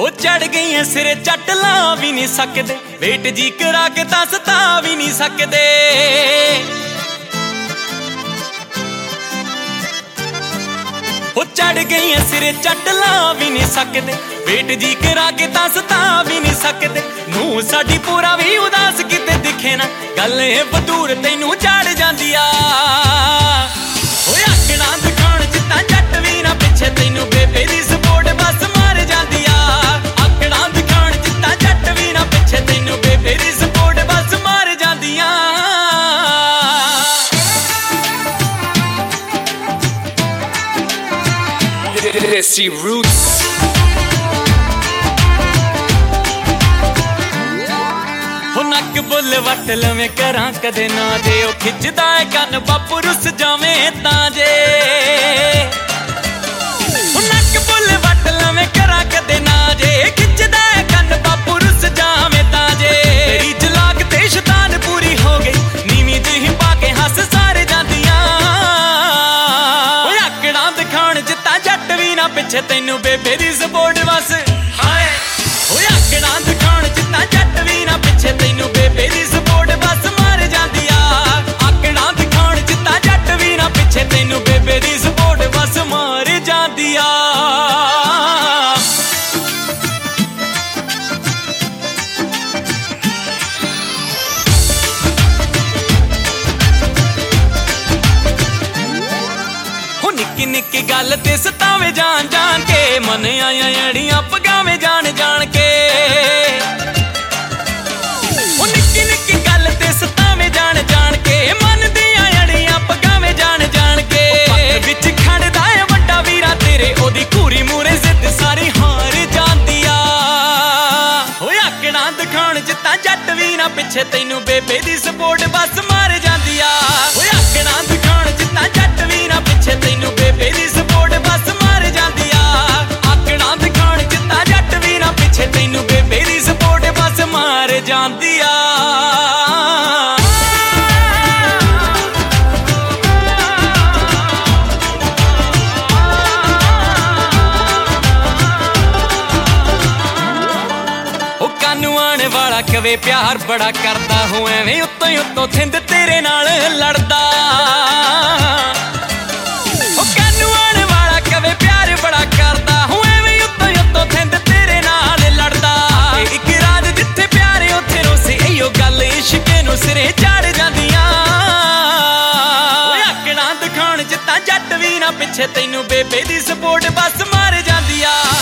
ਉਹ ਚੜ ਗਈਆਂ ਸਿਰੇ ਚੱਟ ਲਾ ਵੀ ਨਹੀਂ ਸਕਦੇ, ਵੇਟ ਜੀ ਕਰਾ ਕੇ ਤਾਂ ਸਤਾ ਵੀ ਨਹੀਂ ਸਕਦੇ। ਉਹ ਚੜ ਗਈਆਂ ਸਿਰੇ ਚੱਟ ਲਾ ਵੀ ਨਹੀਂ ਸਕਦੇ, ਵੇਟ ਜੀ ਕਰਾ ਕੇ ਤਾਂ ਸਤਾ ਵੀ ਨਹੀਂ ਸਕਦੇ। ਨੂੰ ਸਾਡੀ ਪੂਰਾ ਵੀ ਉਦਾਸ ਕਿਤੇ ਦਿਖੇ ਨਾ, ਗੱਲ ਇਹ ਬਦੂਰ ਤੈਨੂੰ ਚੜ ਜਾਂਦੀ ਆ। ਓਏ ਆਕੜਾਂ ਦਿਖਾਉਣ ਚ ਤਾਂ ਜੱਟ ਵੀ ਨਾ ਪਿੱਛੇ, ਤੈਨੂੰ ਬੇਬੇ ਦੀ ਸਪੋਰਟ ਬਸ ਮਾਰ ਜਾਂਦੀ ਆ। ਆਕੜਾਂ ਦਿਖਾਉਣ ਚ ਤਾਂ ਜੱਟ ਵੀ ਨਾ ਪਿੱਛੇ, ਤੈਨੂੰ ਬੇਬੇ ਦੀ ਸਪੋਰਟ ਬਸ ਮਾਰ ਜਾਂਦੀਆਂ। Desi Roots ਹੋ ਨੱਕ ਬੁੱਲ ਵੱਟ ਲਵੇਂ ਕਰਾਂ ਕਦੇ ਨਾ, ਜੇ ਉਹ ਖਿੱਚਦਾ ਏ ਕੰਨ ਬਾਪੂ ਰੁੱਸ ਜਾਵੇਂ ਤਾਂ ਜੇ। ਹੋ ਨੱਕ ਬੁੱਲ ਵੱਟ ਲਵੇਂ ਕਰਾਂ ਕਦੇ ਨਾ, ਜੇ ਖਿੱਚਦਾ ਏ ਕੰਨ ਬਾਪੂ ਰੁੱਸ ਜਾਵੇਂ ਤਾਂ ਜੇ। ਤੇਰੀ ਚਲਾਕ ਤੇ ਸ਼ੈਤਾਨ ਪੂਰੀ ਹੋ ਗਈ, ਨੀਵੀਂ ਜਿਹੀ ਪਾ ਕੇ ਹੱਸ ਸਾਰੇ ਜਾਂਦੀਆਂ। ਓਏ ਆਕੜਾਂ ਦਿਖਾਉਣ ਚ ਤਾਂ ਜੱਟ ਵੀ ਨਾ ਪਿੱਛੇ, ਤੈਨੂੰ ਬੇਬੇ ਦੀ ਸਪੋਰਟ ਬਸ। ਹਾਏ ਓਏ ਆਕੜਾਂ ਦਿਖਾਉਣ ਚ ਤਾਂ ਜੱਟ ਵੀ ਨਾ ਪਿੱਛੇ, ਤੈਨੂੰ ਬੇਬੇ ਦੀ ਸਪੋਰਟ ਬਸ ਮਾਰ ਜਾਂਦੀ ਆ। ਆਕੜਾਂ ਦਿਖਾਉਣ ਚ ਤਾਂ ਜੱਟ ਵੀ ਨਾ ਪਿੱਛੇ, ਤੈਨੂੰ ਬੇਬੇ ਦੀ ਸਪੋਰਟ ਬਸ ਮਾਰ ਜਾਂਦੀ ਆ। ਨਿੱਕੀ ਨਿੱਕੀ ਗੱਲ ਤੇ ਸਤਾਵੇਂ ਜਾਣ ਜਾਣ ਕੇ, ਮਨ ਆਇਆ ਅੜੀਆਂ ਪਗਾਵੇਂ ਜਾਣ ਜਾਣ ਕੇ। ਉਹ ਨਿੱਕੀ ਨਿੱਕੀ ਗੱਲ ਤੇ ਸਤਾਵੇਂ ਜਾਣ ਜਾਣ ਕੇ, ਮਨ ਦੀਆਂ ਅੜੀਆਂ ਪਗਾਵੇਂ ਜਾਣ ਜਾਣ ਕੇ। ਪੱਕ ਵਿੱਚ ਖੜਦਾ ਏ ਵੱਡਾ ਵੀਰਾ ਤੇਰੇ, ਉਹਦੀ ਘੂਰੀ ਮੂਰੇ ਜ਼ਿੱਦ ਸਾਰੀ ਹਾਰ ਜਾਂਦੀ ਆ। ਓਏ ਆਕੜਾਂ ਦਿਖਾਉਣ ਚ ਤਾਂ ਜੱਟ ਵੀ ਨਾ ਪਿੱਛੇ, ਤੈਨੂੰ ਬੇਬੇ ਦੀ ਸਪੋਰਟ ਬਸ ਮਾਰ ਜਾਂਦੀ ਆ। ਓਏ ਆਕੜਾਂ ਦਿਖਾਉਣ ਚ ਤਾਂ ਜੱਟ ਵੀ ਨਾ ਪਿੱਛੇ, ਤੈਨੂੰ ਬੇਬੇ ਦੀ ਸਪੋਰਟ ਬਸ ਮਾਰ ਜਾਂਦੀ ਆ। ਆਕੜਾਂ ਦਿਖਾਉਣ ਚ ਤਾਂ ਜੱਟ ਵੀ ਨਾ ਪਿੱਛੇ, ਤੈਨੂੰ ਬੇਬੇ ਦੀ ਸਪੋਰਟ ਬਸ ਮਾਰ ਜਾਂਦੀ ਆ। ਉਹ ਕਾਨੂੰ ਆਣ ਵਾਲਾ ਕਵੇ ਪਿਆਰ ਬੜਾ ਕਰਦਾ, ਹੋ ਐਵੇਂ ਉੱਤੋਂ ਹੀ ਉੱਤੋਂ ਥਿੰਦ ਤੇਰੇ ਨਾਲ ਲੜਦਾ। ਉਹ ਕਾਨੂੰ ਆਣ ਵਾਲਾ ਕਵੇ ਪਿਆਰ ਬੜਾ ਕਰਦਾ, ਹੋ ਐਵੇਂ ਉੱਤੋਂ ਹੀ ਉੱਤੋਂ ਥਿੰਦ ਤੇਰੇ ਨਾਲ ਲੜਦਾ। ਇੱਕ ਰਾਜ ਜਿੱਥੇ ਪਿਆਰ ਉੱਥੇ ਰੋਸੇ, ਇਹੋ ਗੱਲ ਇਸ਼ਕੇ ਨੂੰ ਸਿਰੇ ਚੜ ਜਾਂਦੀਆਂ। ਓਏ ਆਕੜਾਂ ਦਿਖਾਉਣ ਚ ਤਾਂ ਜੱਟ ਵੀ ਨਾ ਪਿੱਛੇ, ਤੈਨੂੰ ਬੇਬੇ ਦੀ ਸਪੋਰਟ ਬਸ ਮਾਰ ਜਾਂਦੀ ਆ।